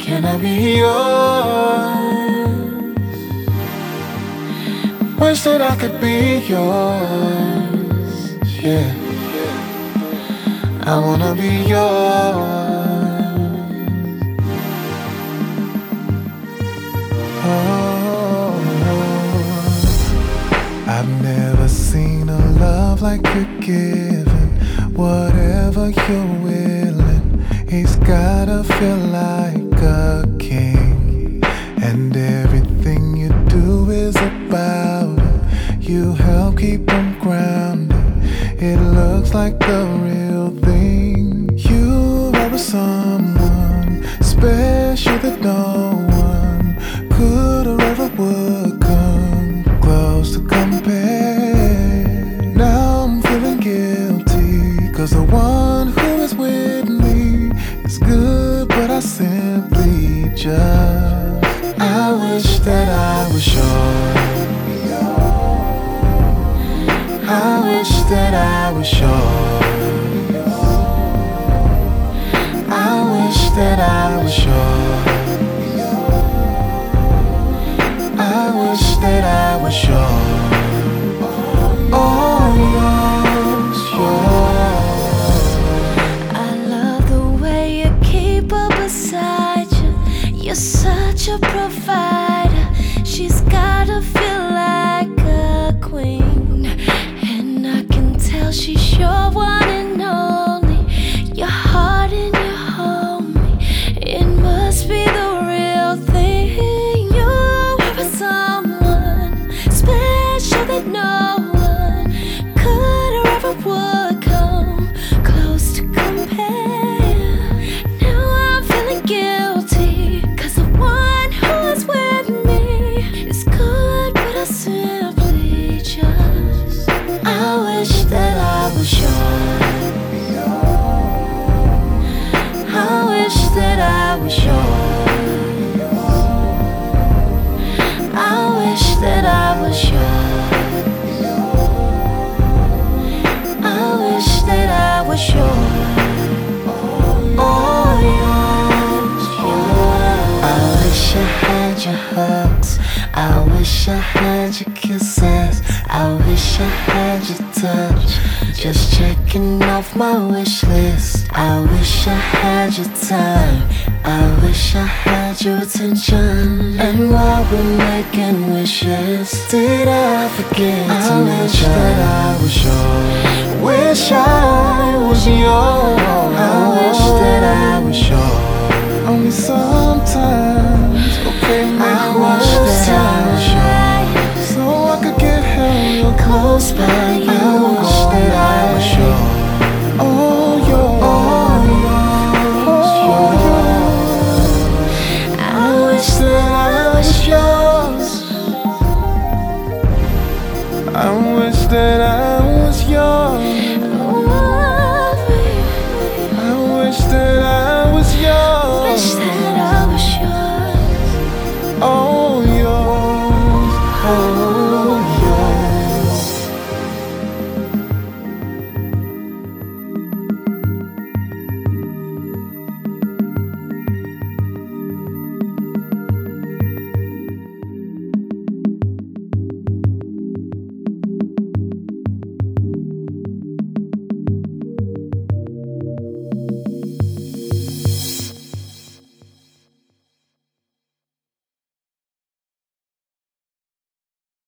Can I be yours? Wish that I could be yours. Yeah, I wanna be yours. Oh, I've never seen a love like you're giving. Whatever you're willing, he's gotta feel like a king. And everything you do is about him. You help keep him grounded. It looks like the real thing. You are with someone special that no one could or ever would come close to compare. Now I'm feeling guilty, 'cause the one who is with me is good, but I simply just, I wish that I was yours. I wish that I was yours. I wish that I was yours. I wish that I was yours. Oh, yours, yours. I love the way you keep her beside you. You're such a provider. She's gotta feel like a queen, and I can tell she's your one and only. Your heart and your homie, it must be the real thing. You are with someone special that no one could or ever would come close to compare. Now I'm feeling guilty, 'cause the one who is with me is good, but I simply just, I wish that I was yours. I wish that I was yours. I wish that I was yours. I wish that I was yours. Oh, yours, yours. I wish I had your hugs. I wish I had your kisses. I wish I had your touch. Just checking off my wish list. I wish I had your time. I wish I had your attention. And while we're making wishes, did I forget to mention that I was yours? Wish I was yours. I wish that I was